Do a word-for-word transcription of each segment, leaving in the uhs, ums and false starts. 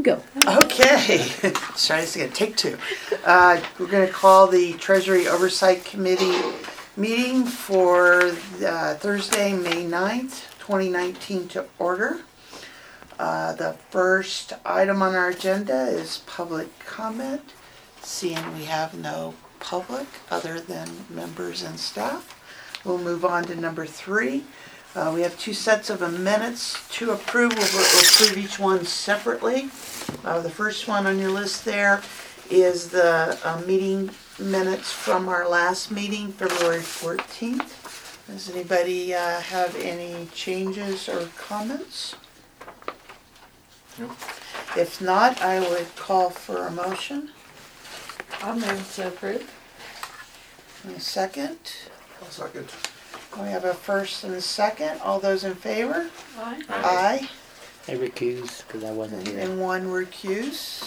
go. Okay, let's try this again. Take two. Uh, we're going to call the Treasury Oversight Committee meeting for uh, Thursday, May ninth, twenty nineteen to order. Uh, the first item on our agenda is public comment. Seeing we have no public other than members and staff, we'll move on to number three. Uh, we have two sets of minutes to approve. We'll, we'll approve each one separately. Uh, the first one on your list there is the uh, meeting minutes from our last meeting, February fourteenth. Does anybody uh, have any changes or comments? Nope. If not, I would call for a motion. I'll move to approve. And a second. I'll second. We have a first and a second. All those in favor? Aye. Aye. I recuse because I wasn't here. And one recuse.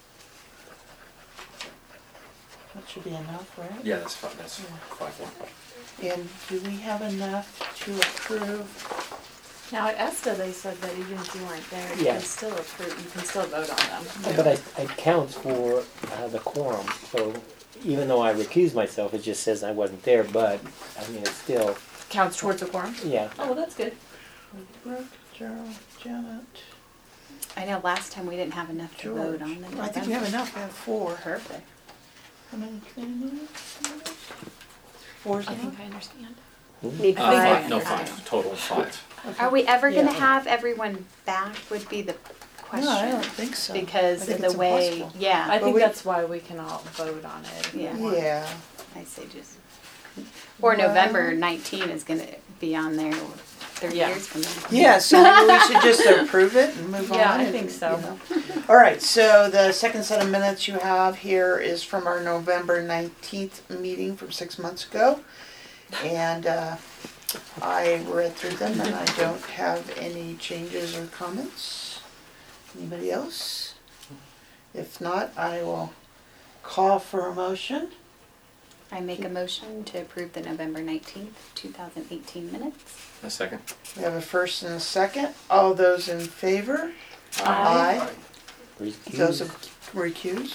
That should be enough, right? Yeah, that's fine. That's Yeah. five one. And do we have enough to approve? Now at ESTA they said that even if you weren't there, you Yeah. can still approve, you can still vote on them. But I, it counts for uh, the quorum, so even though I recuse myself, it just says I wasn't there, but, I mean, it's still, Counts towards the quorum? yeah. Oh, well, that's good. Brooke, Gerald, Janet, I know last time we didn't have enough to George. vote on the I think we have enough. We have four. Perfect. How many committee Four's I enough? think I understand. Hmm? Uh, I five, no, understand. five. Total of five. Okay. Are we ever gonna Yeah. have everyone back would be the question. No, I don't think so. I Because think of it's the way, impossible. yeah, I But think we- that's why we can all vote on it. if we Yeah. want. Yeah. I say just, or Well- November nineteenth is gonna be on there thirty Yeah. years from now. Yeah, so maybe we should just approve it and move on. Yeah, I and, think so. you know. All right, so the second set of minutes you have here is from our November nineteenth meeting from six months ago. And uh, I read through them and I don't have any changes or comments. Anybody else? If not, I will call for a motion. I make a motion to approve the November nineteenth, two thousand eighteen minutes. A second. We have a first and a second. All those in favor? Aye. Aye. Those Recuse. recused?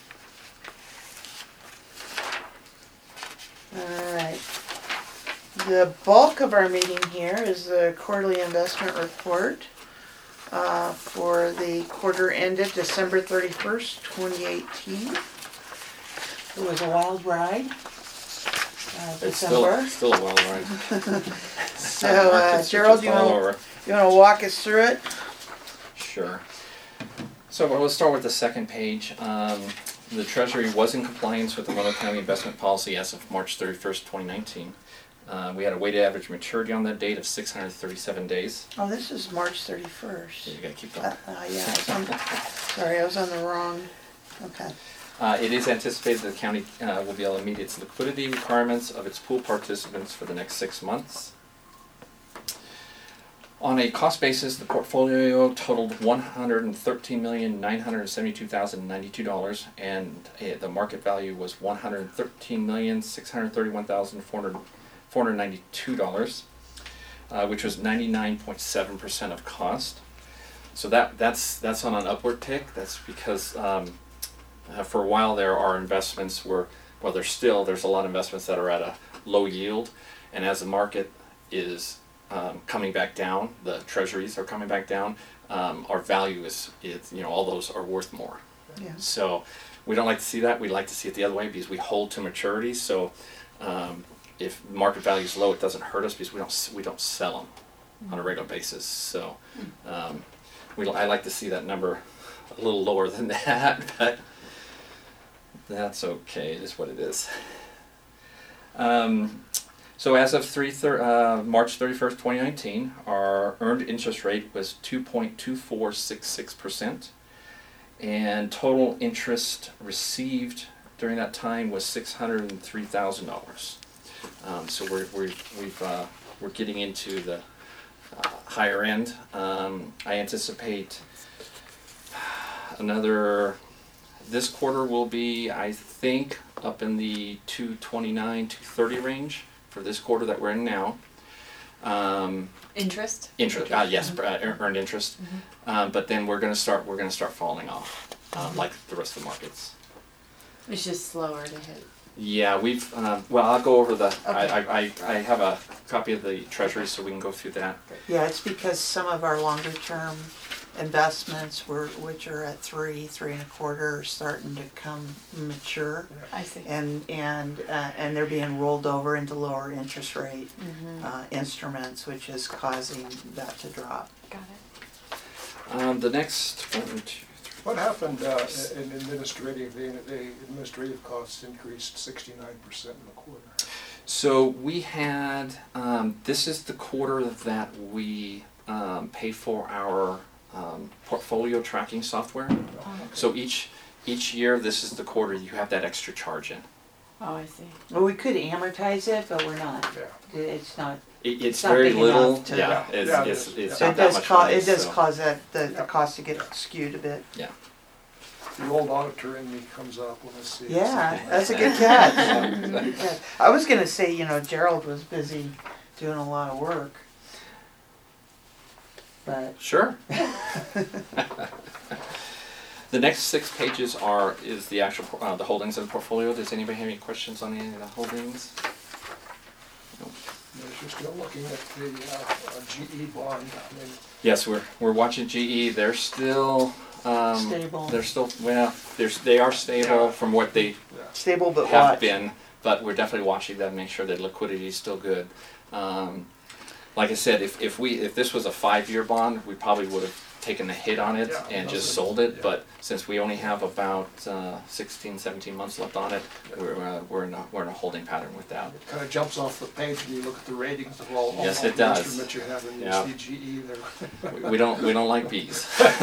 Alright. The bulk of our meeting here is the quarterly investment report uh, for the quarter ended December thirty-first, twenty eighteen. It was a wild ride. Uh, It's still, December. still a wild ride. So, uh, Gerald, you all wanna, over. you wanna walk us through it? Sure. So we'll start with the second page. Um, the Treasury was in compliance with the Monroe County investment policy as of March thirty-first, twenty nineteen. Uh, we had a weighted average maturity on that date of six hundred thirty-seven days. Oh, this is March thirty-first. So you gotta keep Uh, going. uh, yeah, I was on, sorry, I was on the wrong, okay. Uh, it is anticipated that the county uh, will be able to meet its liquidity requirements of its pool participants for the next six months. On a cost basis, the portfolio totaled one hundred thirteen million nine hundred seventy-two thousand ninety-two dollars, and uh, the market value was one hundred thirteen million six hundred thirty-one thousand four hundred ninety-two dollars, uh, which was ninety-nine point seven percent of cost. So that that's that's on an upward tick. That's because um, uh, for a while there, our investments were, well, there's still there's a lot of investments that are at a low yield, and as the market is Um, coming back down, the treasuries are coming back down, um, our value is, is, you know, all those are worth more. Yeah. So we don't like to see that. We like to see it the other way because we hold to maturity. So um, if market value is low, it doesn't hurt us because we don't s- we don't sell them on a regular basis. So um, we I like to see that number a little lower than that, but that's okay. It is what it is. Um, So as of three thir- uh, March thirty-first, twenty nineteen, our earned interest rate was two point two four six six percent, and total interest received during that time was six hundred three thousand dollars. Um, so we're we're we've uh, we're getting into the uh, higher end. Um, I anticipate another. This quarter will be, I think, up in the two twenty-nine, two thirty range for this quarter that we're in now. Um, Interest? interest, uh, yes, uh, earned interest. Um, but then we're gonna start, we're gonna start falling off, uh, like the rest of the markets. It's just slower to hit. Yeah, we've, uh, well, I'll go over the, I, Okay. I, I I have a copy of the treasury so we can go through that. Yeah, it's because some of our longer term investments were, which are at three, three and a quarter, are starting to come mature. I see. And, and, uh, and they're being rolled over into lower interest rate, Mm-hmm. uh, instruments, which is causing that to drop. Got it. Um, the next one, two, three. What happened uh, in administrative, the the administrative costs increased sixty-nine percent in the quarter? So we had, um, this is the quarter that we um, pay for our um, portfolio tracking software. So each each year, this is the quarter you have that extra charge in. Oh, I see. Well, we could amortize it, but we're not. Yeah. It's not. It, it's It's not very big little. enough to- Yeah, Yeah, it's yeah, it it's, is. it's So not it that does much cause, money. it does so, cause that, the, the Yeah. cost to get skewed a bit. yeah. The old auditor in me comes up when I see it. Yeah, that's a good catch. That's a good catch. I was gonna say, you know, Gerald was busy doing a lot of work. But, Sure. The next six pages are is the actual uh, the holdings of the portfolio. Does anybody have any questions on any of the holdings? Yes, you're still looking at the uh, uh, G E bond. I mean, Yes, we're we're watching G E. They're still um, Stable. They're still well. They're they are stable Yeah. from what they yeah. stable but have watch. been, but we're definitely watching them, make sure that liquidity is still good. Um, like I said, if, if we if this was a five-year bond, we probably would have taken a hit on it Yeah, and that's just it. sold it. Yeah. But since we only have about uh, sixteen, seventeen months left on it, we're uh, we're in a we're in a holding pattern with that. It kind of jumps off the page when you look at the ratings of all, all Yes, all it the does. instruments you have, and you Yeah. see G E there. We, we don't we don't like bees.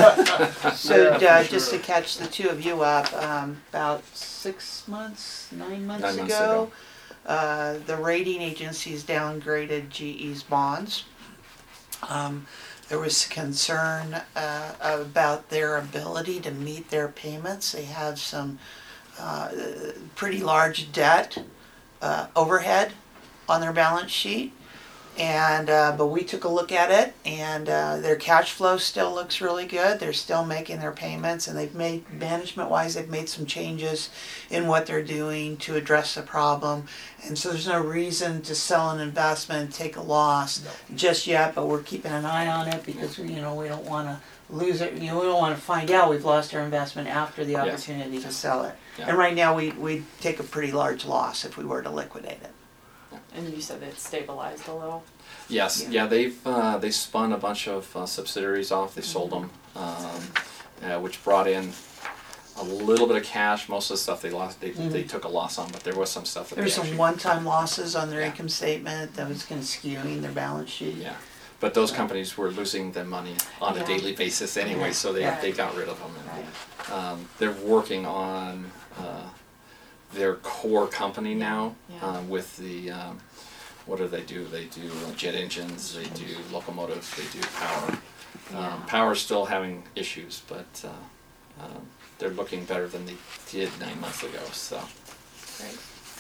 So, Yeah, uh, for just to sure. catch the two of you up, um, about six months, nine months Nine months ago, uh, the rating agencies downgraded G E's bonds. Um, there was concern uh, about their ability to meet their payments. They had some uh, pretty large debt uh, overhead on their balance sheet. And uh, but we took a look at it, and uh, their cash flow still looks really good. They're still making their payments, and they've made management-wise, they've made some changes in what they're doing to address the problem. And so there's no reason to sell an investment and take a loss just yet. But we're keeping an eye on it because we, you know, we don't want to lose it. You know, we don't want to find out we've lost our investment after the Yes. opportunity to sell it. Yeah. And right now, we we take a pretty large loss if we were to liquidate it. And you said it stabilized a little? Yes, Yeah. yeah, they've uh, they spun a bunch of uh, subsidiaries off. They sold them, um, uh, which brought in a little bit of cash. Most of the stuff they lost, they they took a loss on, but there was some stuff that There's they some actually, one-time losses on their Yeah. income statement that was kind of skewing their balance sheet. yeah. But those companies were losing their money on a Yeah. daily basis anyway, so they Yeah. they got rid of them. Right. Um, they're working on uh, their core company now Yeah. um, with the. Um, what do they do? They do jet engines, they do locomotives, they do power. Yeah. Um, power's still having issues, but uh, um, they're looking better than they did nine months ago. So Great.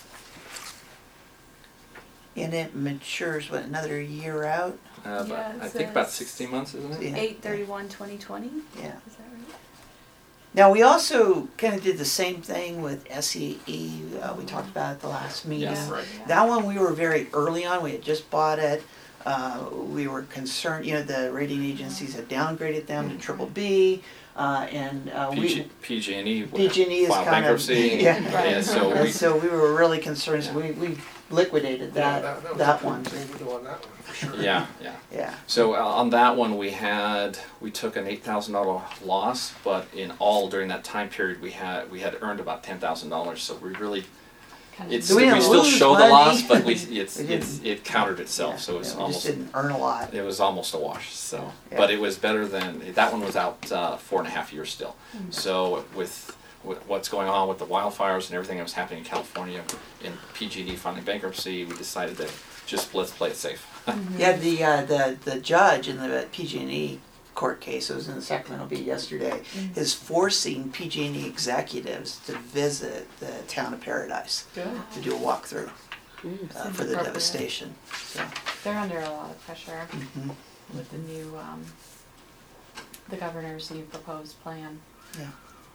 And it matures, what, another year out? uh, but Yeah, it I think about says- sixteen months, isn't it? Yeah. Eight thirty-one, twenty twenty, Yeah. is that right? Now, we also kind of did the same thing with S E E. Uh, we talked about it at the last meeting. Yes. Right. That one we were very early on. We had just bought it. Uh, we were concerned, you know, the rating agencies had downgraded them to triple B. Uh, and uh, we, PG, P G and E P G and E is filed kind of, bankruptcy. yeah. Yeah, so And we, so we were really concerned. So we, we liquidated Yeah, that, was that a one. good thing to do on that one, for sure. yeah, yeah. Yeah. So uh, on that one, we had we took an eight thousand dollar loss, but in all during that time period, we had we had earned about ten thousand dollars. So we really Kind it's So we we, didn't still lose show the money. loss, but we it's We it's it countered itself. Yeah, So it was yeah, we almost just didn't earn a lot. it was almost a wash. So, Yeah. but it was better than that one was out uh, four and a half years still. Mm-hmm. So with, with what's going on with the wildfires and everything that was happening in California, in P G and E filing bankruptcy, we decided that just let's play it safe. Yeah, the uh, the the judge in the P G and E court case, it was in the Sacramento Bee yesterday, is forcing P G and E executives to visit the town of Paradise Good. to do a walkthrough. uh, Seems for the appropriate. devastation, so. They're under a lot of pressure mhm, with the new, um, the governor's new proposed plan. yeah.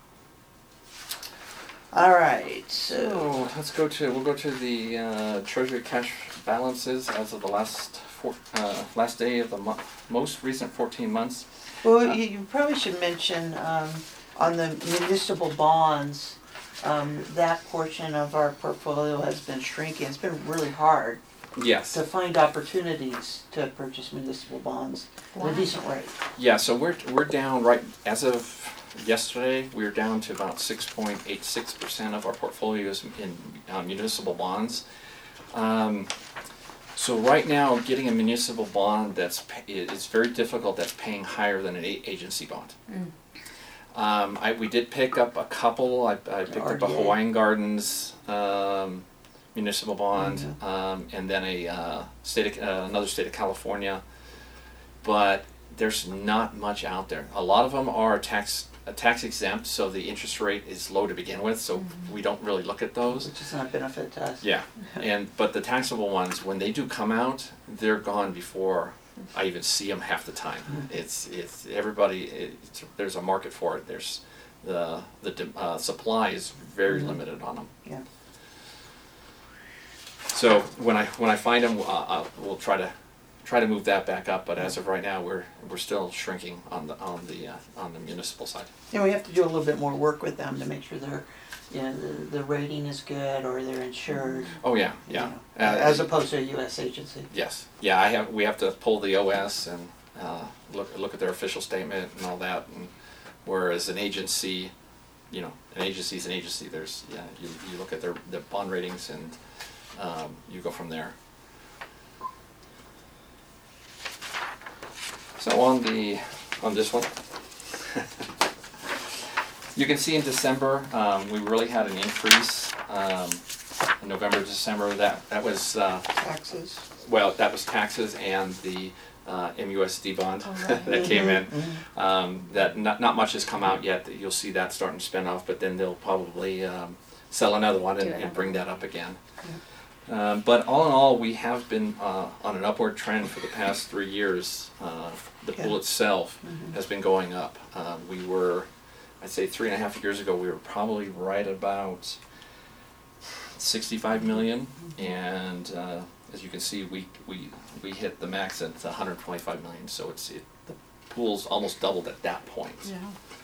All right, so, So let's go to, we'll go to the uh, treasury cash balances as of the last four, uh, last day of the mo- most recent fourteen months. well, you, you probably should mention, um, on the municipal bonds, um, that portion of our portfolio has been shrinking. It's been really hard Yes. to find opportunities to purchase municipal bonds at a Wow. decent rate. Yeah, so we're, we're down right, as of yesterday, we're down to about six point eight six percent of our portfolios in uh, municipal bonds. Um, so right now, getting a municipal bond that's, pa- i- it's very difficult, that's paying higher than an a- agency bond. Mm. Um, I, we did pick up a couple, I, I picked up a R D A. Hawaiian Gardens, um, municipal bond, Mhm. um, and then a, uh, state of, uh, another state of California. But there's not much out there. A lot of them are tax, uh, tax exempt, so the interest rate is low to begin with, so we don't really look at those. Which is not a benefit to us. Yeah, and, but the taxable ones, when they do come out, they're gone before I even see them half the time. It's, it's, everybody, it's, there's a market for it, there's, the, the, de- uh, supply is very Mhm. limited on them. Yeah. So when I, when I find them, uh, I'll, we'll try to, try to move that back up, but as of right now, we're, we're still shrinking on the, on the, uh, on the municipal side. Yeah, we have to do a little bit more work with them to make sure they're, you know, the, the rating is good or they're insured. Oh, yeah, you yeah. know, Uh, As opposed to a U S agency. Yes, yeah, I have, we have to pull the O S and, uh, look, look at their official statement and all that, and whereas an agency, you know, an agency's an agency, there's, yeah, you, you look at their, their bond ratings and, um, you go from there. So on the, on this one, you can see in December, um, we really had an increase, um, in November, December, that, that was, uh, Taxes. well, that was taxes and the uh, M U S D bond Oh, right. that came in. Mhm, Um, that not, not much has come out yet. That you'll see that starting to spin off, but then they'll probably um, sell another one and, Do and another bring one. that up again. Um, but all in all, we have been uh, on an upward trend for the past three years. Uh, the pool Yeah. itself mhm. has been going up. Uh, we were, I'd say, three and a half years ago, we were probably right about sixty-five million, and uh, as you can see, we we we hit the max at one hundred twenty-five million. So it's it, the pool's almost doubled at that point. Yeah.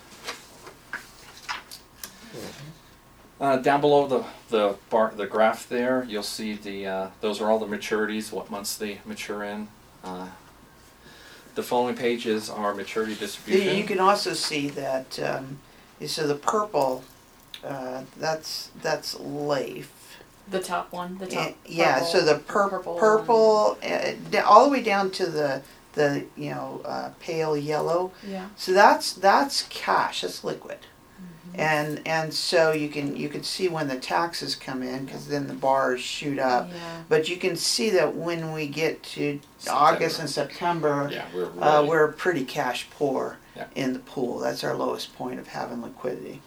Uh, down below the the bar the graph there, you'll see the uh, those are all the maturities, what months they mature in. Uh, the following page is our maturity You, distribution. you can also see that, um, so the purple, uh, that's, that's Leaf. The top one, the top. Yeah, so the pur- purple one. purple, uh, da- all the way down to the, the, you know, uh, pale yellow. Yeah. So that's, that's cash, that's liquid. Mm-hmm. And, and so you can, you can see when the taxes come in, cause then the bars shoot up. Yeah. But you can see that when we get to September. August and September, Yeah, we're really, uh, we're pretty cash poor Yeah. in the pool. That's our lowest point of having liquidity.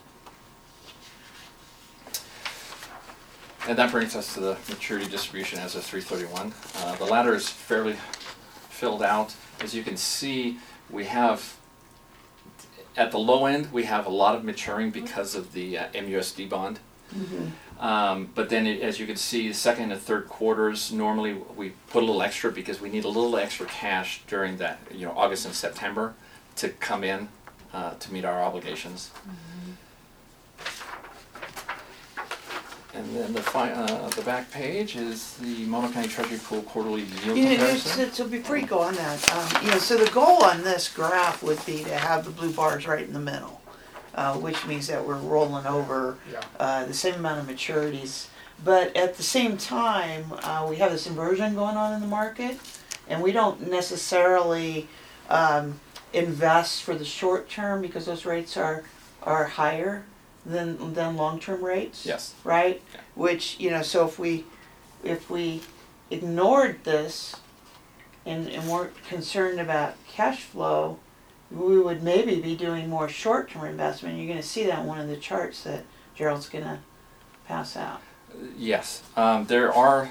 and that brings us to the maturity distribution as of three thirty-one. Uh, the ladder is fairly filled out. As you can see, we have at the low end we have a lot of maturing because of the uh, M U S D bond. Um, but then, it, as you can see, the second and third quarters, normally we put a little extra because we need a little extra cash during that, you know, August and September to come in uh, to meet our obligations. And then the fi- uh, the back page is the Mono County Treasury Pool quarterly yield You know, comparison. so, so before you go on that, um, you know, so the goal on this graph would be to have the blue bars right in the middle, uh, which means that we're rolling over Yeah. uh, the same amount of maturities. But at the same time, uh, we have this inversion going on in the market, and we don't necessarily um, invest for the short term because those rates are are higher than than long term rates. Yes. Right. Yeah. Which, you know, so if we if we ignored this and, and weren't concerned about cash flow, we would maybe be doing more short term investment. You're going to see that in one of the charts that Gerald's going to pass out. Yes, um, there are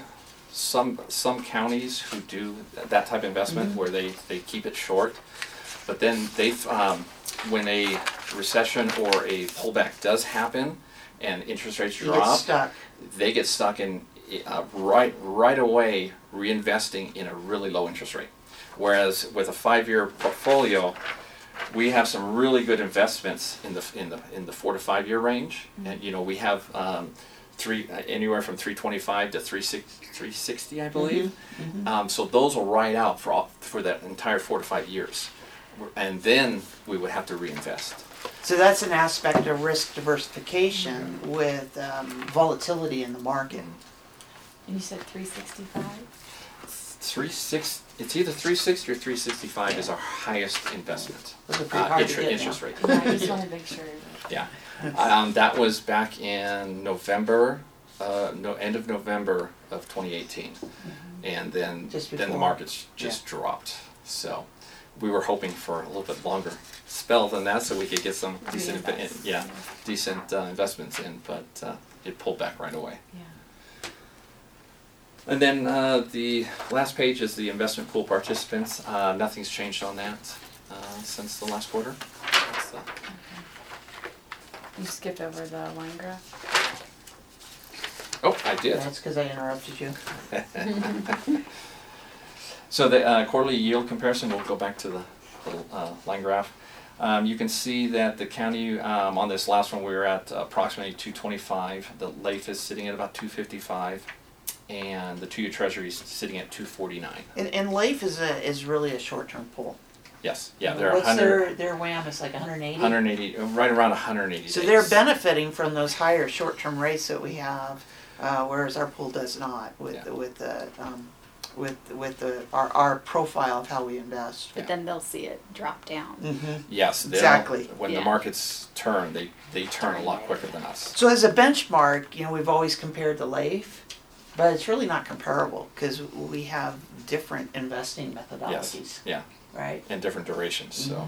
some some counties who do that type of investment where they, they keep it short, but then they um, when a recession or a pullback does happen and interest rates You get drop, stuck. they get stuck in uh, right right away reinvesting in a really low interest rate. Whereas with a five-year portfolio, we have some really good investments in the in the in the four to five year range, and you know we have um, three uh, anywhere from three twenty five to three sixty, I believe. Mhm. Um, so those will ride out for all, for that entire four to five years, and then we would have to reinvest. So that's an aspect of risk diversification with um, volatility in the market. And you said three sixty-five? Three six, it's either three sixty or three sixty five is our highest investment. Those are pretty Uh, hard to inter- get interest now. rate. Yeah, I just wanna make sure. Yeah, um, that was back in November, uh, no, end of November of twenty eighteen, and then Just then the before. markets just dropped. So we were hoping for a little bit longer spell than that, so we could get some decent, inve- Reinvest, yeah, yeah. decent uh, investments in, but uh, it pulled back right away. Yeah. And then uh, the last page is the investment pool participants. Uh, nothing's changed on that uh, since the last quarter. So, You skipped over the line graph? oh, I did. That's because I interrupted you. So the uh, quarterly yield comparison, we'll go back to the, the uh, line graph. Um, you can see that the county, um, on this last one, we were at approximately two twenty-five. The L A F is sitting at about two fifty-five, and the two-year Treasury is sitting at two forty-nine. And, and Life is a is really a short-term pool. Yes, yeah, they're What's one hundred, their their WAM? It's like one hundred eighty. one eighty, right around one hundred eighty So days. they're benefiting from those higher short-term rates that we have, uh, whereas our pool does not with Yeah. the, with the um, with with the our, our profile of how we invest. But then they'll see it drop down. Mm-hmm. Yes, they'll- Exactly. when the Yeah. markets turn, they, they turn a lot quicker than us. So as a benchmark, you know, we've always compared to Life, but it's really not comparable because we have different investing methodologies, Yes, yeah, right? and different durations, so.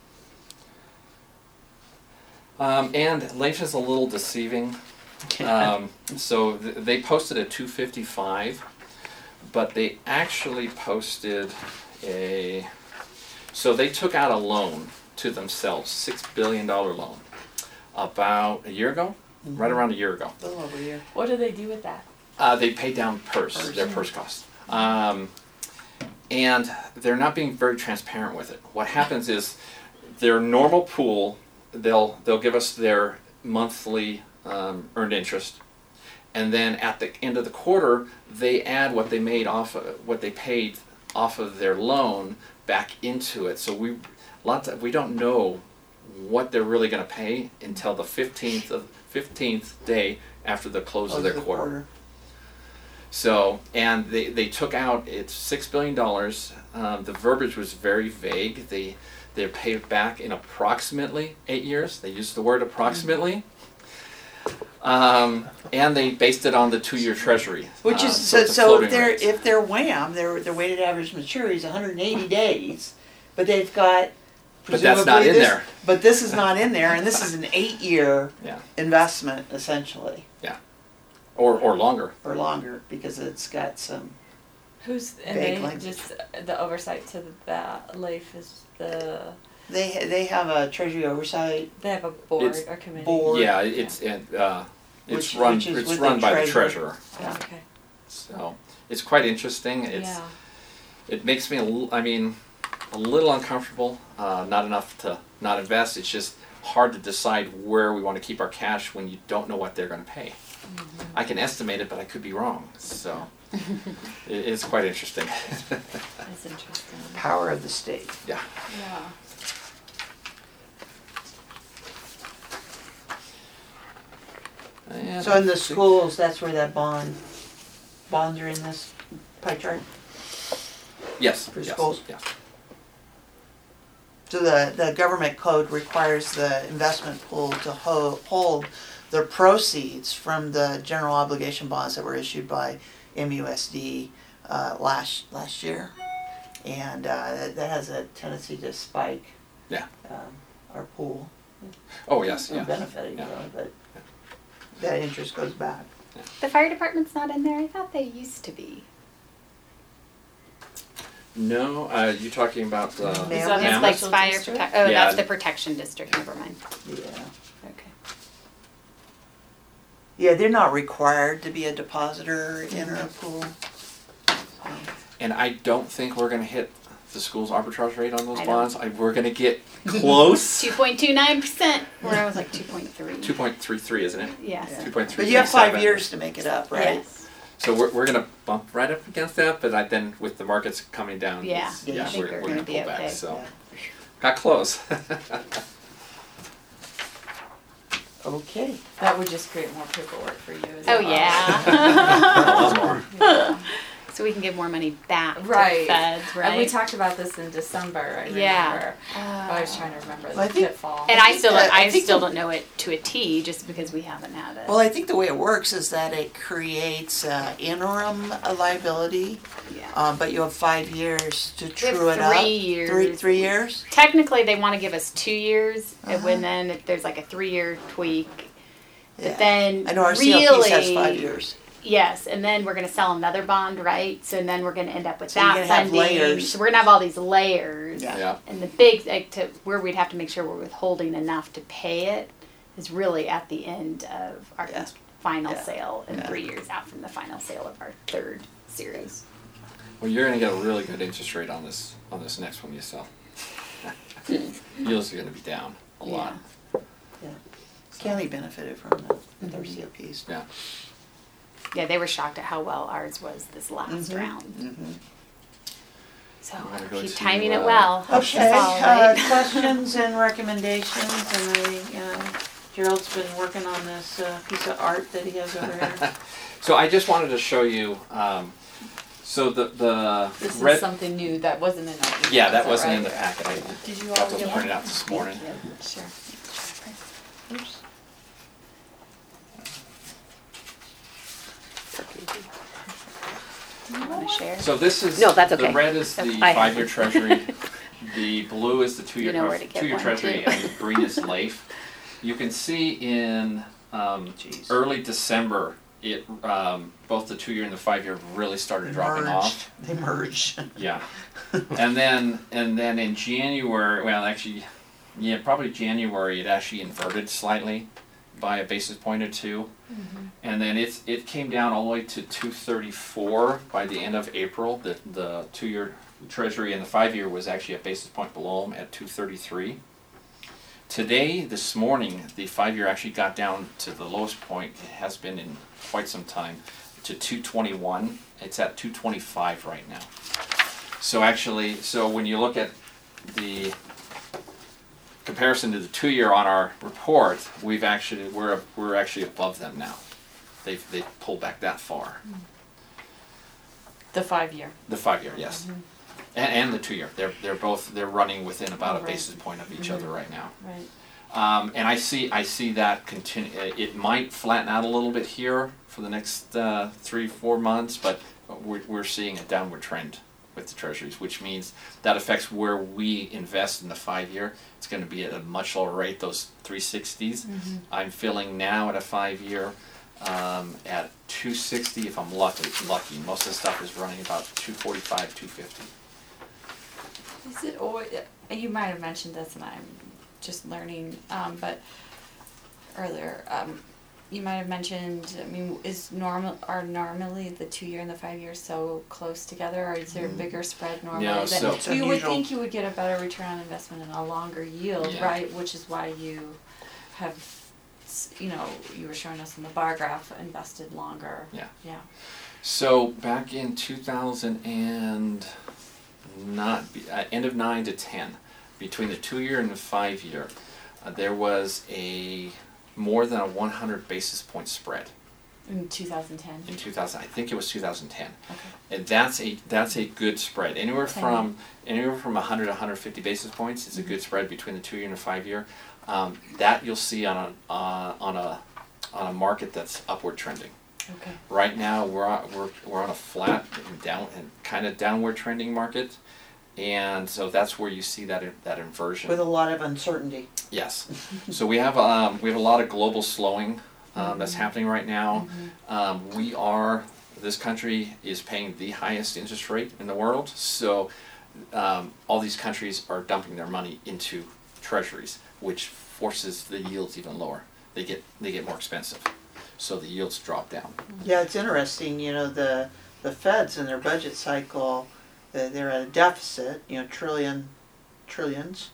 Mhm. Um, and L A F is a little deceiving. Um, so th- they posted a two fifty-five, but they actually posted a, so they took out a loan to themselves, six billion dollar loan, about a year ago, right around a year ago. A little over a year. What do they do with that? Uh, they paid down purse, Purse. their purse costs. Um, and they're not being very transparent with it. What happens is their normal pool, they'll they'll give us their monthly um, earned interest, and then at the end of the quarter, they add what they made off of, what they paid off of their loan back into it. So we lots of, we don't know what they're really going to pay until the fifteenth of fifteenth day after the close of Close their the quarter. So, and they, they took out, it's six billion dollars. Um, the verbiage was very vague. They, they're paid back in approximately eight years. They used the word approximately. Um, and they based it on the two-year Treasury. Which Uh, is so. it's a So floating if their rate. if their WAM, their their weighted average maturity is one hundred eighty days, but they've got. But that's not presumably in this- there. But this is not in there, and this is an eight-year Yeah, investment essentially, or, or longer. or longer, because it's got some. Who's, and Vague they language. just, the oversight to the L A F is the, They ha- they have a treasury oversight they have a board It's or committee? board. Yeah, it's, and, uh, it's Which- run, which is it's with the run by the treasurer. treasurer. Oh, okay, So, it's quite interesting. It's, yeah. it makes me a little, I mean, a little uncomfortable, uh, not enough to not invest. It's just hard to decide where we want to keep our cash when you don't know what they're going to pay. I can estimate it, but I could be wrong. So it, it's quite interesting. That's interesting. Power of the state. Yeah. Yeah. And So in the I think- schools, that's where that bond bonds are in this pie chart. Yes. for yes, schools? Yes. So the, the government code requires the investment pool to ho- hold the proceeds from the general obligation bonds that were issued by M U S D uh, last last year, and uh, that, that has a tendency to spike. Yeah. Um, our pool. Oh yes. We're Yeah. benefiting Yeah. from it, but that interest goes back. The fire department's not in there? I thought they used to be. No, uh, you talking about uh, Mammoth? Is that It's Mammoth? like Special fire district? protect, oh, Yeah. that's the protection district, never mind. Yeah. Okay. Yeah, they're not required to be a depositor in our pool. And I don't think we're going to hit the school's arbitrage rate on those I don't. bonds. I, we're going to get close. Two point two nine percent, where I was like two point three. two point three three, isn't it? Yes. Yeah. two point three But you have five seven. years to make it up, right? Yes. So we're, we're going to bump right up against that, but I, then with the markets coming down, Yeah, it's- I yeah, think we're, we're we're gonna going to be pull back. okay. So got close. Okay. That would just create more paperwork for you. Is Oh, it? yeah. A lot more. Yeah. So we can give more money back to Right. the feds, right? And we talked about this in December, I Yeah. remember. I was trying to remember Well, the I think- pitfall. And I still, Uh, I I think still the- don't know it to a T, just because we haven't had it. Well, I think the way it works is that it creates uh, interim liability, Yeah. um, but you have five years to We have true it up. three years. Three, three years? Technically, they want to give us two years, and Uh-huh. when then if there's like a three-year tweak. Yeah. But then I know our really, C L P has five years. yes, and then we're going to sell another bond, right? So then we're going to end up with So you're that gonna have funding. layers. So we're going to have all these layers. Yeah. Yeah. And the big, like, to where we'd have to make sure we're withholding enough to pay it is really at the end of our Yeah. final Yeah. sale and Yeah. three years out from the final sale of our third series. Well, you're going to get a really good interest rate on this on this next one you sell. Yields are going to be down a lot. County benefited from that with our Mhm. C L Ps. Yeah. Yeah, they were shocked at how well ours was this last Mhm. round. Mhm. So You wanna go keep to, timing uh, it well. Okay, That's all, uh, right? questions and recommendations, and I, uh, Gerald's been working on this uh, piece of art that he has over here. So I just wanted to show you. Um, so the the This red. is something new that wasn't in our email. yeah, is that wasn't right? in the packet. I Did you got all those get printed one? out this morning. Sure. Oops. You want to share? So this is No, that's the okay. red is That's- the I have five-year it. treasury. The blue is the two-year You know where to get two-year one, treasury, too. and the green is Life. You can see in um, Jeez. early December, it um, both the two-year and the five-year really started dropping Merged. off. They merge. Yeah, and then and then in January, well, actually, yeah, probably January, it actually inverted slightly by a basis point or two, and then it's it came down all the way to two thirty-four by the end of April. The the two-year Treasury and the five-year was actually a basis point below them at two thirty-three. Today, this morning, the five-year actually got down to the lowest point it has been in quite some time, to two twenty-one. It's at two twenty-five right now. So actually, so when you look at the comparison to the two-year on our report, we've actually we're we're actually above them now. They've they've pulled back that far. The five year. The five-year, yes, and, and the two-year. They're they're both they're running within about a Right. basis point of each other right now. Right. Um, and I see I see that continue. It might flatten out a little bit here for the next uh, three four months, but we're we're seeing a downward trend with the treasuries, which means that affects where we invest in the five year. It's going to be at a much lower rate. Those three sixties. I'm filling now at a five year um, at two sixty if I'm lucky. Lucky. Most of the stuff is running about two forty five, two fifty. Is it always, you might have mentioned this and I'm just learning, um, but earlier, um, you might have mentioned, I mean, is normal, are normally the two year and the five year so close together, or is there a bigger spread normally? No, that so- It's you would unusual. think you would get a better return on investment and a longer yield, Yeah. right, which is why you have, s- you know, you were showing us in the bar graph, invested longer. Yeah. Yeah. So back in two thousand and not uh, end of nine to ten, between the two year and the five year, uh, there was a more than a one hundred basis point spread In two thousand ten. in two thousand. I think it was two thousand ten, Okay. and that's a that's a good spread. Anywhere Ten. from anywhere from one hundred to one hundred fifty basis points is a good spread between the two year and the five year. Um, that you'll see on a uh, on a on a market that's upward trending. Okay. Right now, we're on, we're we're on a flat and down and kind of downward trending market, and so that's where you see that in- that inversion. With a lot of uncertainty. Yes, so we have um, we have a lot of global slowing um, that's happening right now. Um, we are, this country is paying the highest interest rate in the world, so um, all these countries are dumping their money into treasuries, which forces the yields even lower. They get they get more expensive, so the yields drop down. Yeah, it's interesting, you know, the, the feds in their budget cycle, they're they're at a deficit, you know, trillion, trillions.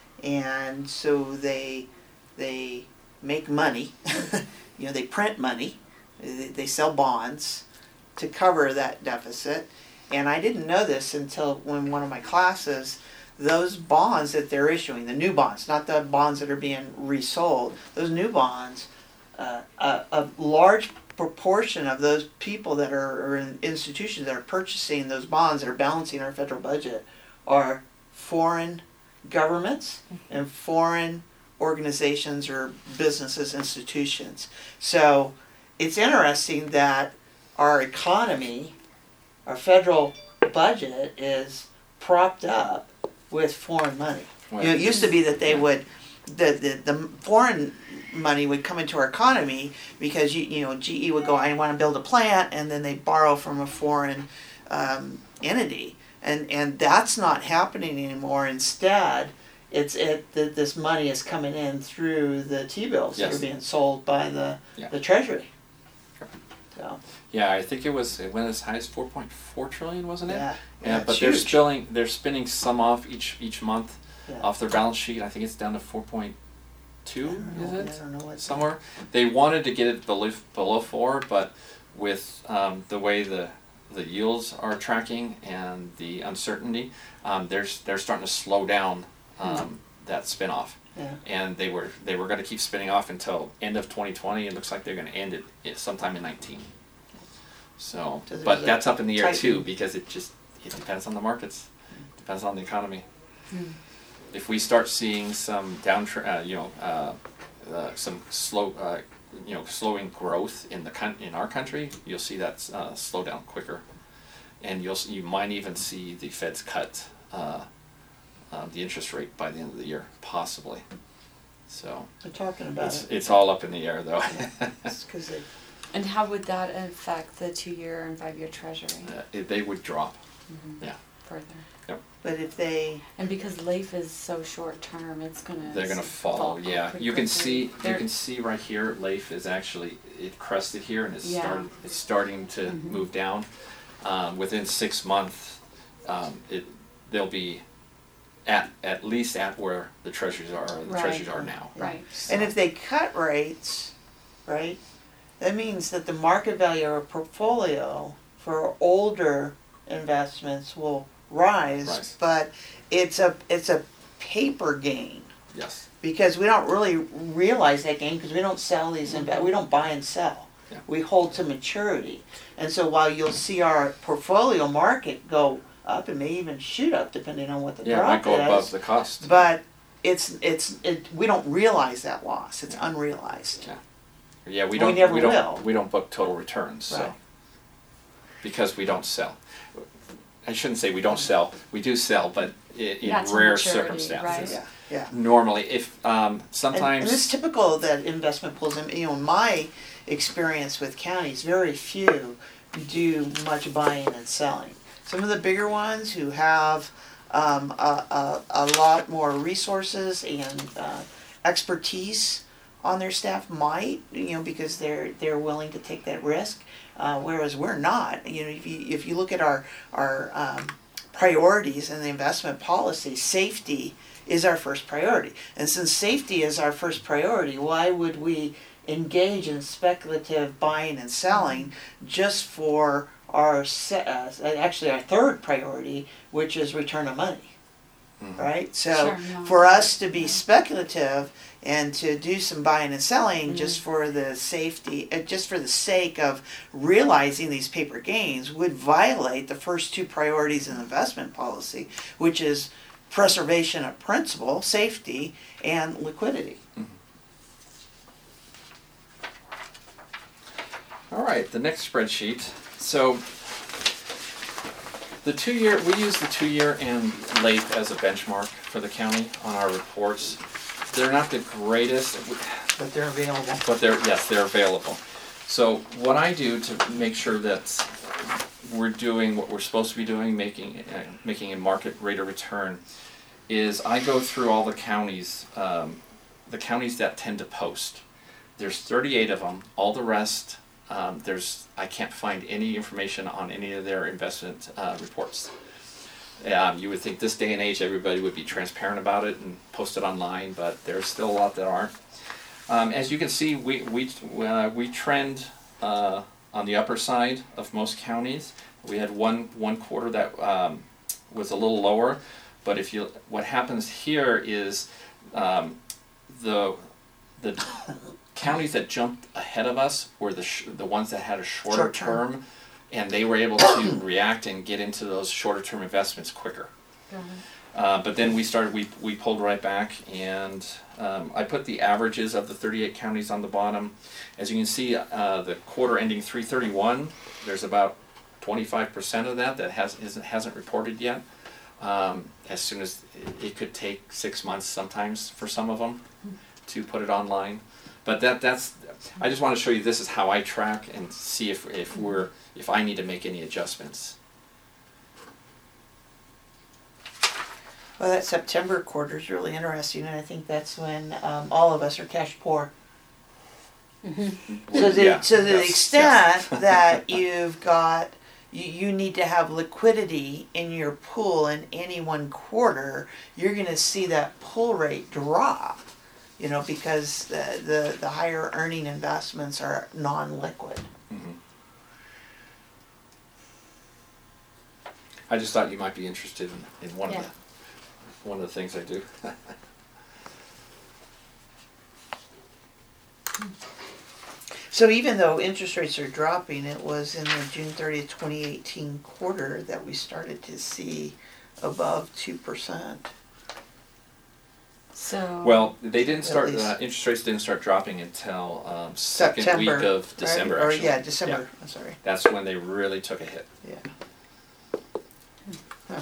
And so they, they make money, you know, they print money, they, they sell bonds to cover that deficit. And I didn't know this until when one of my classes, those bonds that they're issuing, the new bonds, not the bonds that are being resold, those new bonds, uh, a, a large proportion of those people that are, or in institutions that are purchasing those bonds that are balancing our federal budget are foreign governments and foreign organizations or businesses, institutions. So it's interesting that our economy, our federal budget is propped up with foreign money. You know, it used to be that they would, the, the, the foreign money would come into our economy because, you, you know, G E would go, I want to build a plant, and then they borrow from a foreign um, entity. And, and that's not happening anymore. Instead, it's it the, this money is coming in through the T-bills Yes. that are being sold by the, Yeah. the Treasury. Sure. So, Yeah, I think it was it went as high as four point four trillion, wasn't it? yeah. Yeah, it's but they're huge. spilling, they're spinning some off each each month Yeah. off their balance sheet. I think it's down to four point I two, don't is know, it? I don't know what Somewhere. They wanted to get it below below four, but with um, the way the the yields are tracking and the uncertainty, um, they're they're starting to slow down um, that spin off. Yeah. And they were they were going to keep spinning off until end of twenty twenty. It looks like they're going to end it, it sometime in nineteen. So, So there's but a that's up in the air too, tightening. because it just it depends on the markets, depends on the economy. Mm. If we start seeing some down, uh, you know, uh, uh, some slow, uh, you know, slowing growth in the coun- in our country, you'll see that uh, slow down quicker, and you'll s- you might even see the Feds cut uh, uh, the interest rate by the end of the year, possibly. So They're talking about it's it. it's all up in the air though. It's 'cause they, And how would that affect the two-year and five-year treasury uh, it, they would drop. Yeah. further? but if they, And because life is so short-term, it's gonna. They're gonna s- fall. Yeah, pretty you can quickly. see you They're- can see right here. Leif is actually it crested here and it's Yeah. started it's starting to Mhm. move down. Um, within six months, um, it they'll be at at least at where the treasuries are. Or the Right. treasuries are now. Right. and if they cut rates, right, that means that the market value of a portfolio for older investments will rise, Rise. but it's a it's a paper gain Yes. because we don't really realize that gain because we don't sell these inve- we don't buy and sell. Yeah. We hold to maturity, and so while you'll see our portfolio market go up, it may even shoot up depending on what the Yeah, it drop might go is. above the cost. But it's it's it, we don't realize that loss. It's unrealized. Yeah. Yeah, we We don't. never we don't. will. We don't book total returns. Right. So because we don't sell. I shouldn't say we don't sell. We do sell, but i- in Not to rare maturity, circumstances. right? Yeah, yeah. Normally, if um, And, sometimes and it's typical that investment pools. In you know, in my experience with counties, very few do much buying and selling. Some of the bigger ones who have um, a, a, a lot more resources and uh, expertise on their staff might, you know, because they're they're willing to take that risk. Uh, whereas we're not. You know, if you if you look at our our um, priorities in the investment policy, safety is our first priority. And since safety is our first priority, why would we engage in speculative buying and selling just for our se- uh, actually our third priority, which is return of money? Mhm. Right? So Sure, no. for us to be speculative and to do some buying and selling Mhm. just for the safety, uh, just for the sake of realizing these paper gains would violate the first two priorities in investment policy, which is preservation of principal, safety, and liquidity. All right, the next spreadsheet. So the two-year, we use the two-year and late as a benchmark for the county on our reports. they're not the greatest, But they're available. but they're, yes, they're available. So what I do to make sure that we're doing what we're supposed to be doing, making, uh, making a market rate of return, is I go through all the counties, um, the counties that tend to post. There's thirty-eight of them. All the rest, um, there's I can't find any information on any of their investment uh, reports. Um, you would think this day and age everybody would be transparent about it and post it online, but there's still a lot that aren't. Um, as you can see, we we uh, we trend uh, on the upper side of most counties. We had one one quarter that um, was a little lower, but if you what happens here is um, the the counties that jumped ahead of us were the sh the ones that had a shorter Short term. term, and they were able to react and get into those shorter term investments quicker. Uh, but then we started, we, we pulled right back, and um, I put the averages of the thirty-eight counties on the bottom. As you can see, uh, the quarter ending three thirty-one, there's about twenty-five percent of that that has, isn't, hasn't reported yet. Um, as soon as, it, it could take six months sometimes for some of them to put it online. But that, that's, I just want to show you this is how I track and see if, if we're, if I need to make any adjustments. Well, that September quarter is really interesting, and I think that's when um, all of us are cash poor. So, the, Yeah, so to the yes, extent yes. that you've got, you, you need to have liquidity in your pool in any one quarter, you're going to see that pull rate drop, you know, because the, the, the higher earning investments are non-liquid. Mm-hmm. I just thought you might be interested in, in one Yeah. of the one of the things I do. So even though interest rates are dropping, it was in the June thirtieth, twenty eighteen quarter that we started to see above two percent. So. Well, they didn't start. least. Uh, interest rates didn't start dropping until um, second September, week of December. right? Or Actually, yeah, December. I'm sorry. That's when they really took a hit. Yeah. Huh.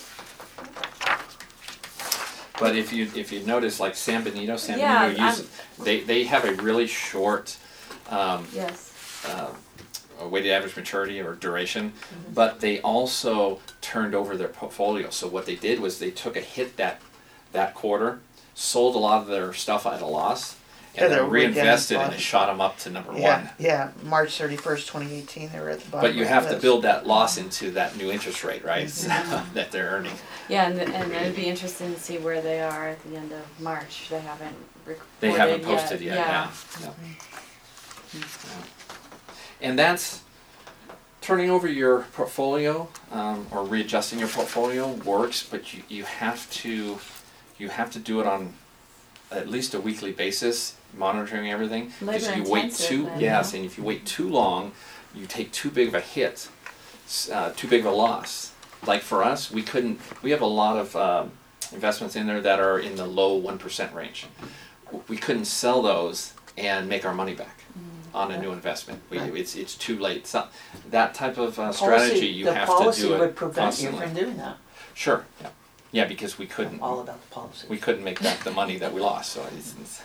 But if you if you notice, like San Benito, San Yeah, Benito uses they they have a really short. Um, Yes. uh, a weighted average maturity or duration, Mm-hmm. but they also turned over their portfolio. So what they did was they took a hit that that quarter, sold a lot of their stuff at a loss, Yeah, and they're then way down reinvested, the and it shot them up to number Yeah, one. yeah. March thirty-first, twenty eighteen, they were at the bottom. But you of the have to list. build that loss into that new interest rate, right? Mm-hmm. that they're earning. Yeah, and, and it'd be interesting to see where they are at the end of March. They haven't recorded They haven't posted yet. Yeah. Yeah. Yeah. Yeah. And that's turning over your portfolio um, or readjusting your portfolio works, but you, you have to you have to do it on at least a weekly basis, monitoring everything. Because Labor you wait intensive too then, yes, huh? and if you wait too long, you take too big of a hit, s- uh, too big of a loss. Like for us, we couldn't. We have a lot of um, investments in there that are in the low one percent range. We couldn't sell those and make our money back on a new investment. We, Right. it's it's too late. So that type of uh, Policy- strategy you the have policy to do it would prevent constantly. you from doing that. Sure. Yeah. Yeah, because we couldn't. All about the policy. We couldn't make back the money that we lost. So it's, it's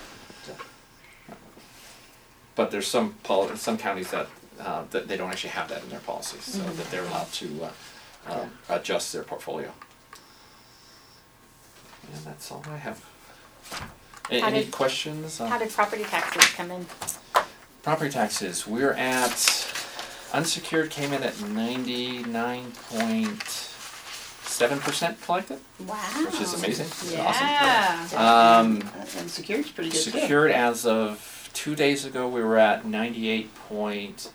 but there's some poli- some counties that uh, that they don't actually have that in their policies, so Mm-hmm. that they're allowed to uh, um, adjust their portfolio. And that's all I have. A- How Any did- questions? How did property taxes come in? Property taxes, we're at, unsecured came in at ninety-nine point seven percent collected, Wow. which is amazing. It's Yeah. awesome. Um, And secured's pretty good too. secured as of two days ago, we were at ninety-eight point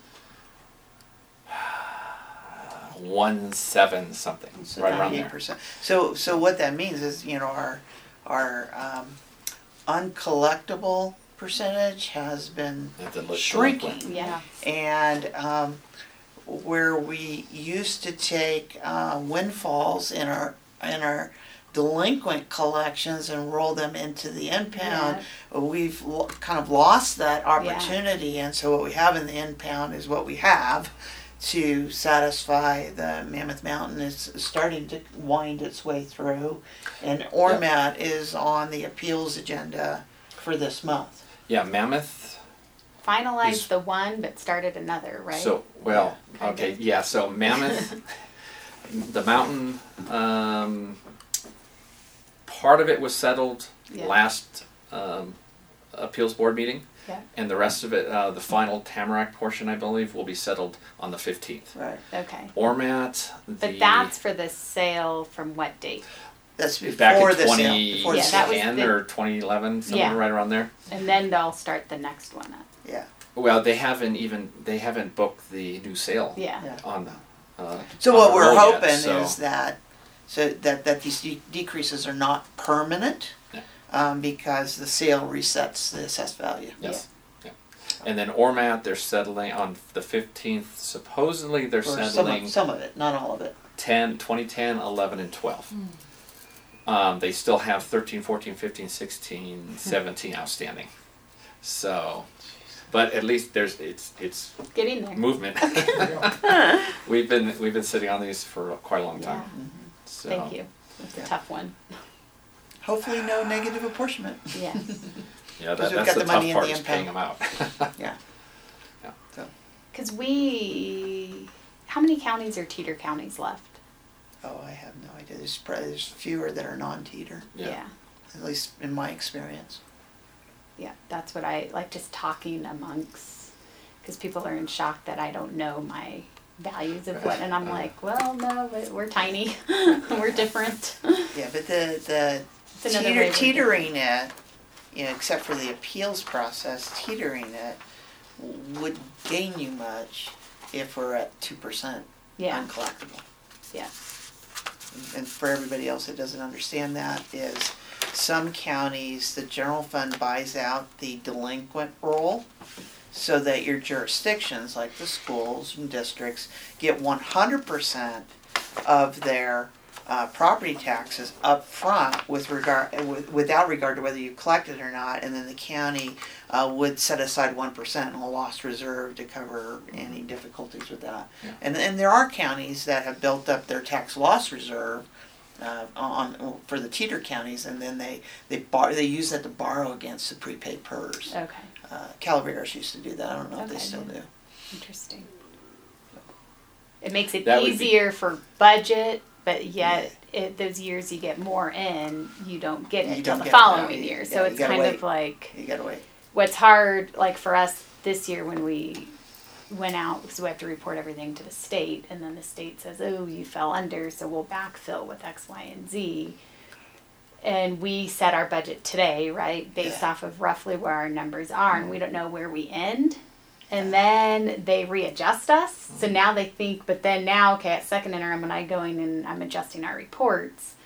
one seven something, So right around ninety-eight there. percent. So, so what that means is, you know, our, our, um, uncollectible percentage has been At the li- shrinking. Yeah. And, um, where we used to take, uh, windfalls in our, in our delinquent collections and roll them into the impound, we've lo- kind of lost that opportunity, and so what we have in the impound is what we have to satisfy the Mammoth Mountain is starting to wind its way through, and Ormat is on the appeals agenda for this month. Yeah, Mammoth. Finalized Is- the one, but started another, right? So, well, Yeah, kind okay, of. yeah, so Mammoth, the mountain, um, part of it was settled Yeah. last, um, appeals board meeting. Yeah. And the rest of it, uh, the final Tamarack portion, I believe, will be settled on the fifteenth. Right. Okay. Ormat, the. But that's for the sale from what date? That's back before in the sale. twenty Before the Yeah, that was ten the- or twenty eleven, somewhere Yeah. right around there. And then they'll start the next one up. Yeah. Well, they haven't even, they haven't booked the new sale Yeah. Yeah. on the, uh. So on what the we're roll yet, hoping so- is that, so that, that these de- decreases are not permanent, Yeah. um, because the sale resets the assessed value. Yes. Yeah. And then Ormat, they're settling on the fifteenth, supposedly they're Or some settling of, some of it, not all of it. ten, twenty ten, eleven, and twelve. Um, they still have thirteen, fourteen, fifteen, sixteen, seventeen outstanding. So, but at least there's, it's, it's Getting there. movement. Yeah. We've been, we've been sitting on these for quite a long Yeah. time. So, Thank you. It's Yeah. a tough one. Hopefully no negative apportionment. Yes. Yeah, 'Cause that, we've that's got the the money tough and part the is paying impact. them out. Yeah. Because we, how many counties are Teeter counties left? Oh, I have no idea. There's probably, there's fewer that are non-teeter, Yeah. at least in my experience. Yeah, that's what I like, just talking amongst, because people are in shock that I don't know my values of what, and I'm like, well, no, but we're tiny, we're different. Yeah, but the, the It's another way teeter, of teetering it, you know, except for the appeals process, teetering it would gain you much if we're at two percent Yeah, uncollectible. yeah, And for everybody else that doesn't understand that, is some counties, the general fund buys out the delinquent roll so that your jurisdictions, like the schools and districts, get one hundred percent of their uh, property taxes up front with regard, with, without regard to whether you collect it or not, and then the county uh, would set aside one percent in a lost reserve to cover any difficulties with that. Yeah. And, and there are counties that have built up their tax loss reserve uh, on for the teeter counties, and then they they bar, they use that to borrow against the prepaid P E R S. okay, Uh, Calaveras used to do that. I don't know if they Okay. still do. interesting. It makes it That would be- easier for budget, but yet, it, those years you get more in, you don't get You it till don't the get it, following yeah, year, yeah, so you it's gotta kind wait. of like, You gotta wait. what's hard, like for us this year when we went out, because we have to report everything to the state, and then the state says, oh, you fell under, so we'll backfill with X, Y, and Z. And we set our budget today, right, based Yeah. off of roughly where our numbers are, and we don't know where we end. And then they readjust us, so now they think, but then now, okay, at second interim, when I go in and I'm adjusting our reports,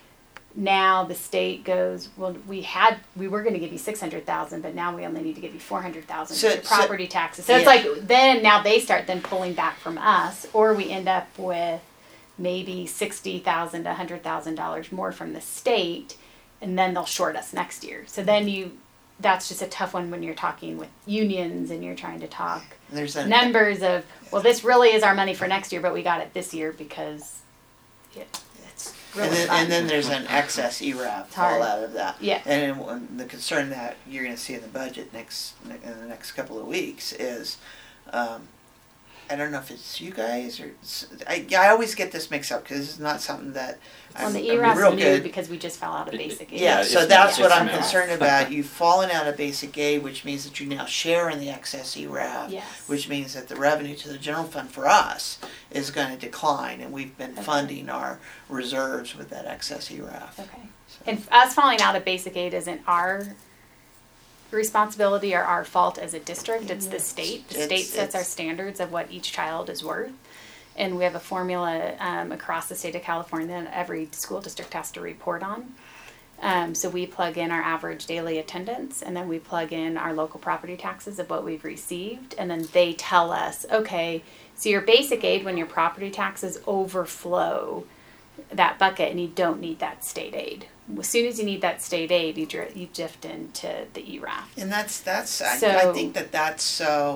now the state goes, well, we had, we were gonna give you six hundred thousand, but now we only need to give you four hundred thousand So- for so- property taxes. So it's yeah. like, then, now they start then pulling back from us, or we end up with maybe sixty thousand to a hundred thousand dollars more from the state, and then they'll short us next year. So then you, that's just a tough one when you're talking with unions and you're trying to talk And there's an numbers of, well, this really is our money for next year, but we got it this year because it, it's really and then, fun. and then there's an excess E R A F hard. fall out of that. Yeah. And when- the concern that you're going to see in the budget next in the next couple of weeks is, um, I don't know if it's you guys or it's, I. I always get this mixed up because it's not something that Well, I'm, the I'm E R A F's real new good. because we just fell out of It- basic aid. Yeah, Yeah, so it's- that's what it's I'm math. concerned about. You've fallen out of basic aid, which means that you now share in the excess E R A F. Yes. Which means that the revenue to the general fund for us is going to decline, and we've been Okay. funding our reserves with that excess E R A F. Okay. So- And us falling out of basic aid isn't our responsibility or our fault as a district. It's the state. The It's- state sets our it's- standards of what each child is worth. And we have a formula um, across the state of California that every school district has to report on. Um, so we plug in our average daily attendance, and then we plug in our local property taxes of what we've received, and then they tell us, okay, so your basic aid, when your property taxes overflow that bucket and you don't need that state aid. As soon as you need that state aid, you dri- you drift into the E R A F. And that's that's I, So- I think that that's so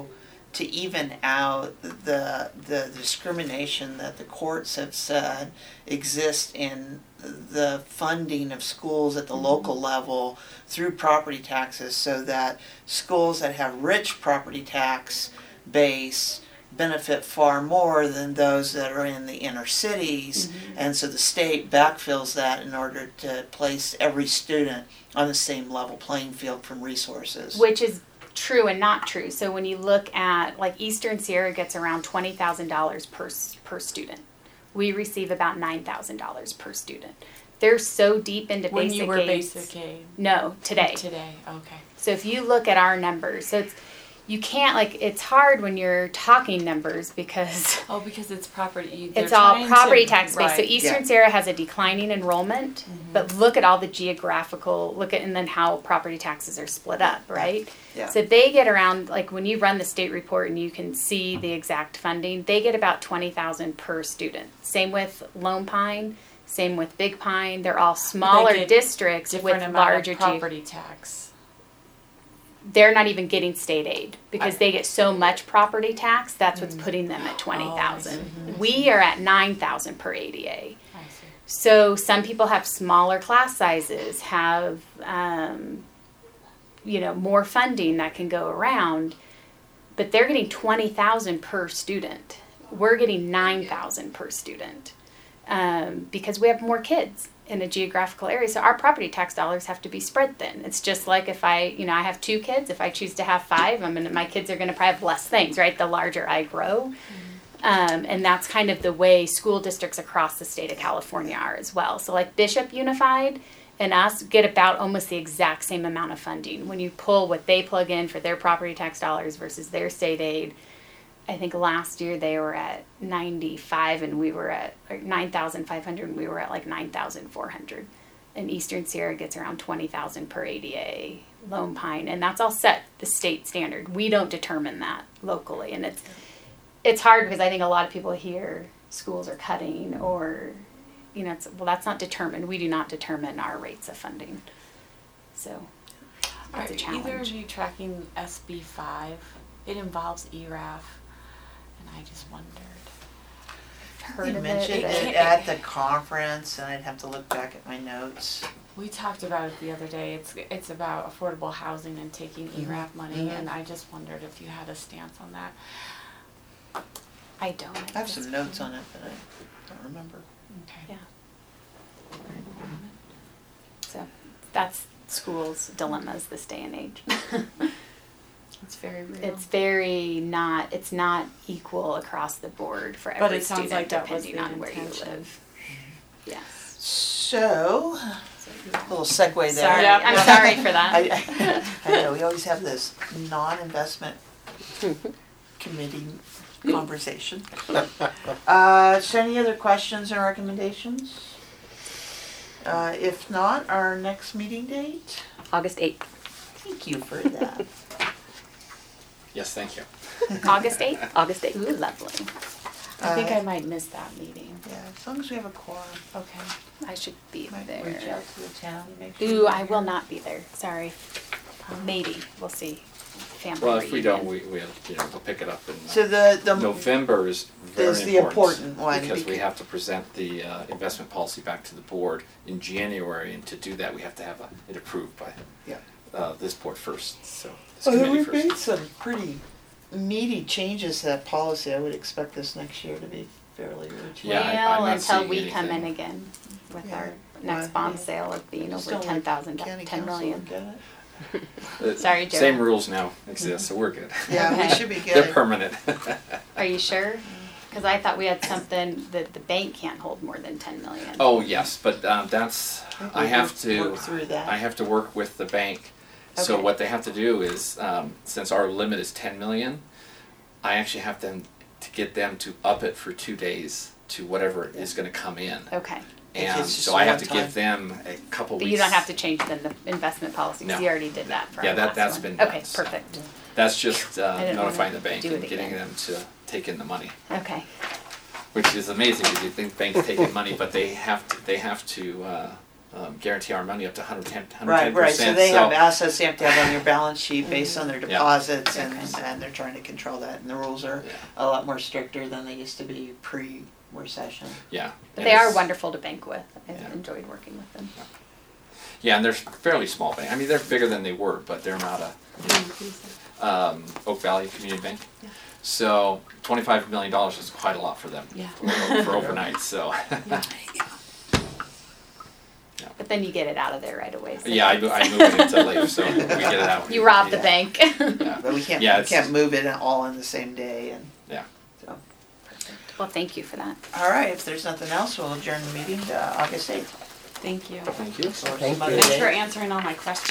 to even out the the discrimination that the courts have said exists in the funding of schools at the local level through property taxes, so that schools that have rich property tax base benefit far more than those that are in the inner cities. Mm-hmm. And so the state backfills that in order to place every student on the same level playing field from resources. Which is true and not true. So when you look at, like, Eastern Sierra gets around twenty thousand dollars per per student. We receive about nine thousand dollars per student. They're so deep into When basic you were aids. basic aid. No, today. Today, okay. So if you look at our numbers, so it's, you can't, like, it's hard when you're talking numbers because Oh, because it's property. You, they're it's all trying property to- tax based. So right. Eastern Yeah. Sierra has a declining enrollment, Mm-hmm. but look at all the geographical, look at, and then how property taxes are split up, right? Yeah. So they get around, like, when you run the state report and you can see the exact funding, they get about twenty thousand per student. Same with Lone Pine, same with Big Pine. They're all smaller get districts with Different amount larger of ge- property tax. they're not even getting state aid because I- they get so much property tax. That's what's putting them at twenty thousand. Oh, I see. We are at nine thousand per A D A. I see. So some people have smaller class sizes, have um, you know, more funding that can go around, but they're getting twenty thousand per student. We're getting nine thousand per student um, because we have more kids in a geographical area. So our property tax dollars have to be spread thin. It's just like if I, you know, I have two kids. If I choose to have five, I'm gonna, my kids are going to probably have less things, right? The larger I grow. Um, and that's kind of the way school districts across the state of California are as well. So like Bishop Unified and us get about almost the exact same amount of funding. When you pull what they plug in for their property tax dollars versus their state aid, I think last year they were at ninety-five and we were at nine thousand five hundred and we were at like nine thousand four hundred. And Eastern Sierra gets around twenty thousand per A D A, Lone Pine, and that's all set the state standard. We don't determine that locally, and it's it's hard because I think a lot of people hear schools are cutting or, you know, it's, well, that's not determined. We do not determine our rates of funding. So Are that's a either of challenge. you tracking S B five? It involves E R A F, and I just wondered. Heard You of mentioned it, it at the conference, and I'd have to look back at my notes. We talked about it the other day. It's it's about affordable housing and taking E R A F money, Mhm. and I just wondered if you had a stance on that. I don't. I have some notes on it, but I don't remember. Okay. Yeah. So that's schools' dilemmas this day and age. It's very real. It's very not, it's not equal across the board for But every it sounds student like that was depending the on where you intention. live. Yes. So, a little segue there. Sorry, Yep. I'm sorry for that. I, I know, we always have this non-investment committee conversation. Uh, so any other questions or recommendations? Uh, if not, our next meeting date? August eighth. Thank you for that. Yes, thank you. August eighth? August eighth. Ooh, lovely. I think Uh, I might miss that meeting. Yeah, as long as we have a quorum. Okay. I should be Might reach there. out to the town and make sure. Ooh, you're I will here. not be there. Sorry. Maybe. We'll see. Family Well, if we don't, reunion. we, we'll, you know, we'll pick it up in So the, the. November is very is the important one, Because we becau- have to present the uh, investment policy back to the board in January, and to do that, we have to have a- it approved by Yeah. uh, this board first, so this Well, committee we've first. made some pretty meaty changes to that policy. I would expect this next year to be fairly routine. Yeah, I- I'm Well, not until seeing we come in anything. again with Yeah. our next Well, bond yeah. sale of being Just over don't ten let thousand, county ten council million. look at it. Uh, Sorry, Joe. Same rules now exist, so we're good. Yeah, we Okay. should be They're good. permanent. Are you sure? Because I thought we had something that the bank can't hold more than ten million. Oh, yes, but um, that's, think I we have can to, work through that. I have to work with the bank. So Okay. what they have to do is, um, since our limit is ten million, I actually have them, to get them to up it for two days to whatever is gonna come in. Okay. If And it's just so I have to one time. give them a couple weeks. But you don't have to change then the investment policy because No. you already did that for Yeah, our that- last that's one. been Okay, done, so. perfect. That's just I uh, didn't notifying the wanna bank do and it getting again. them to take in the money, Okay. which is amazing because you think banks take in money, but they have to, they have to uh, um, guarantee our money up to one hundred ten percent. Right, right, so they have assets they have to have on their balance sheet based on their Yeah. deposits and, Okay. and they're trying to control that, and the rules are Yeah. a lot more stricter than they used to be pre-recession. Yeah. But And they are it's- wonderful to bank with. I've Yeah. enjoyed working with them. Yeah, and they're fairly small bank. I mean, they're bigger than they were, but they're not a, you know, um, Oak Valley Community Bank. Yeah. So twenty-five million dollars is quite a lot for them. Yeah. For, for overnight, so. But then you get it out of there right away. So Yeah, I, mo- I move it until later, so we get it out. You rob the Yeah. bank. Yeah. But we can't, Yeah, we it's- can't move it all in the same day, and Yeah. so. Well, thank you for that. All right, if there's nothing else, we'll adjourn the meeting to August eighth. Thank you. Thank you. Thank you. Thanks for answering all my questions.